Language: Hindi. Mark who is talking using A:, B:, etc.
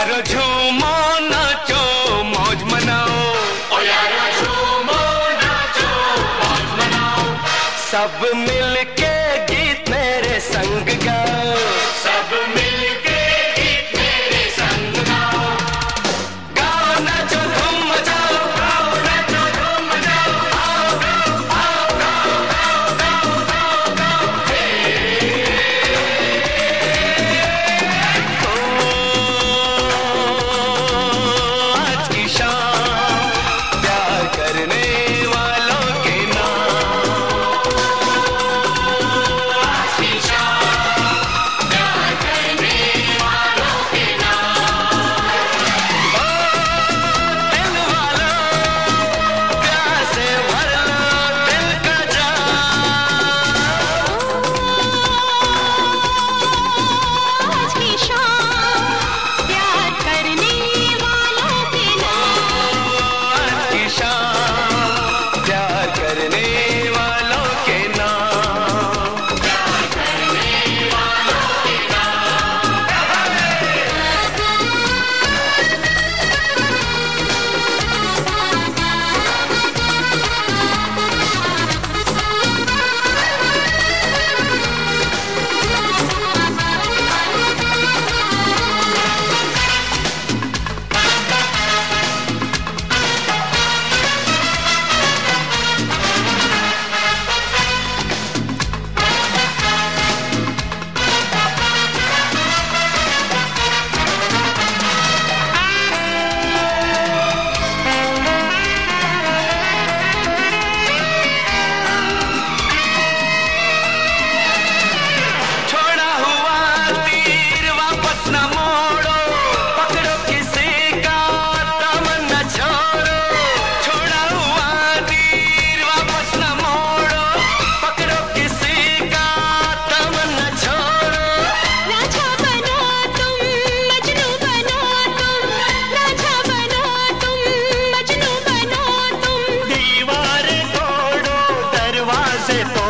A: यारो झूमो नाचो मौज मनाओ, ओ यारो झूमो नाचो मौज मनाओ। सब मिलके गीत मेरे संग गाओ, सब मिलके गीत मेरे संग गाओ। गाओ नाचो धूम मचाओ, गाओ नाचो धूम मचाओ। आओ गाओ आओ गाओ गाओ गाओ गाओ गाओ आज की शाम प्यार करने वालों के नाम, आज की शाम प्यार करने वालों के नाम। ओ दिल वालों प्यार से भर लो दिल का जाम,
B: आज की शाम प्यार करने वालों के नाम।
A: आज की शाम प्यार करने वालों के नाम, प्यार करने वालों के छोड़ा हुआ तीर वापस न मोड़ो, पकड़ो किसी का तमन्ना छोड़ो। छोड़ा हुआ तीर वापस न मोड़ो, पकड़ो किसी का तमन्ना छोड़ो।
B: राजा बनो तुम मजनू बनो तुम, राजा बनो तुम मजनू बनो तुम।
A: दीवारें तोड़ो दरवाजे तोड़ो,